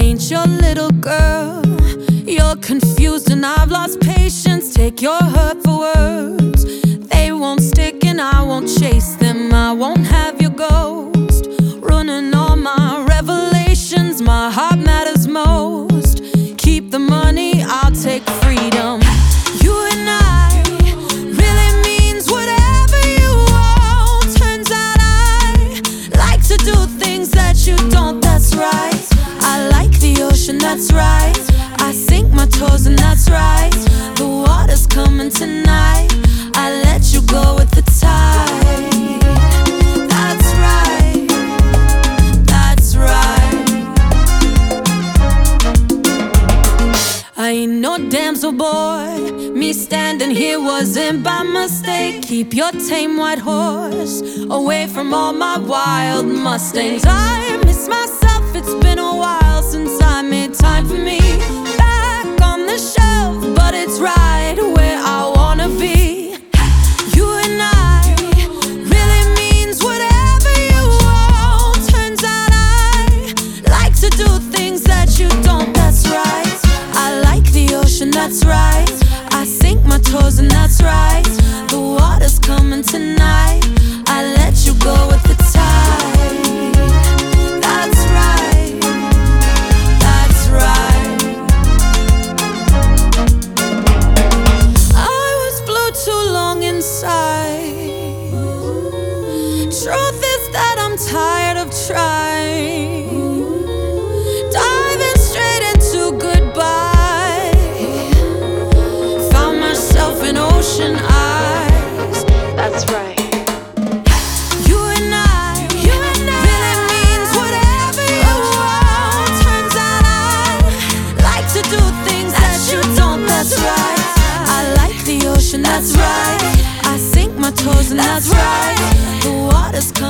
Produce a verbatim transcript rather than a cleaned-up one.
ain't your little girl. You're confused and I've lost patience. Take your hurt for words. They won't stick and I won't chase them. I won't have your ghost running all my revelations. My heart matters most. Keep the money, I'll take freedom. You and I really means whatever you want. Turns out I like to do things that you don't, that's right. I like the ocean, that's right. I sink my toes and that's right. The water's coming tonight. I let you go with the tide. That's right, that's right. I ain't no damsel boy. Me standing here wasn't by mistake. Keep your tame white horse away from all my wild mustangs. I miss myself, it's been a while since I made time for me. Back on the shelf, but it's right where I wanna be. You and I really means whatever you want. Turns out I like to do things that you don't, that's right. I like the ocean, that's right. I sink my toes and that's right. The water's coming tonight. I let you go with the tide. That's right, that's right. I was blue too long inside. Truth is that I'm tired of trying. Diving straight into goodbye. Found myself in ocean eyes. That's right. You and I, you and I really means whatever you want. Turns out I like to do things that you don't, that's right. I like the ocean, that's right. I sink my toes and that's right. The water's coming.